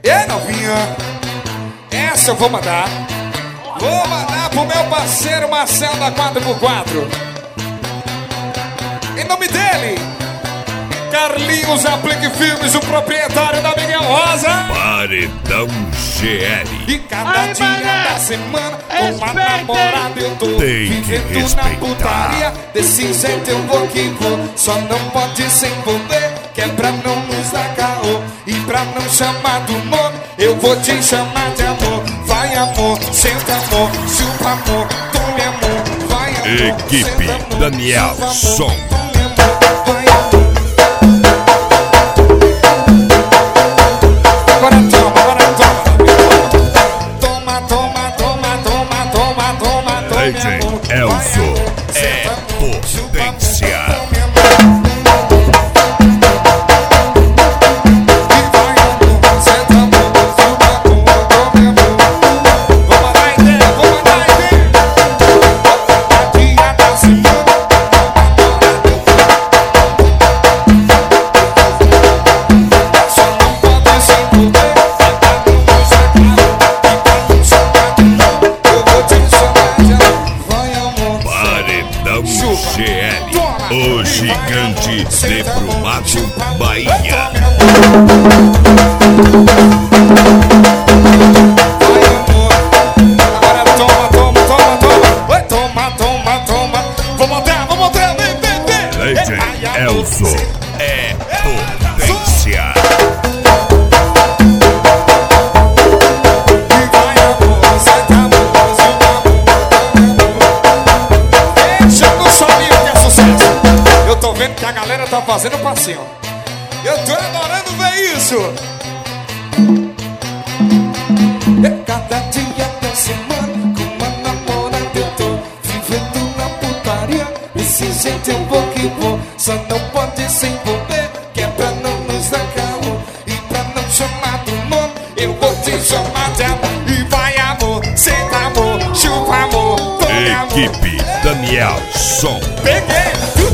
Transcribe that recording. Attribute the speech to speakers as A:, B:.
A: E novinha, essa eu vou mandar. Vou mandar pro meu parceiro Marcelo da 4x4. Em nome dele, Carlinhos Aplique Filmes, o proprietário da Miguel Rosa.
B: Paredão GL.
A: E cada dia da semana, uma namorada eu tô
B: Tem que
A: vivendo na putaria. Desse jeito eu vou que vou, só não pode se envolver, que é pra não nos dar caô. E pra não chamar do nome, eu vou te chamar de amor. Vai amor, senta amor, chupa amor, tome amor. Vai amor,
B: Equipe
A: senta, amor,
B: Daniel
A: chupa, amor,
B: Som.
A: tome amor, vai amor. Agora toma, agora toma. Toma, toma, toma, toma, toma, toma, toma.
B: Legend Elzo é potência. GL, o gigante de Brumado, Bahia.
A: Agora toma, toma, toma, toma. Oi, toma, toma, toma. Vamos montar, vem, vem, vem.
B: Legend Elzo é potência.
A: Eu tô vendo que a galera tá fazendo passinho. Eu tô adorando ver isso. Cada dia da semana, com uma namorada eu tô vivendo na putaria. Desse jeito eu vou que vou, só não pode se envolver, que é pra não nos dar caô. E pra não chamar do nome, eu vou te chamar de amor. E vai amor, senta amor, chupa amor, tome amor.
B: Equipe Daniel Som.
A: Peguei!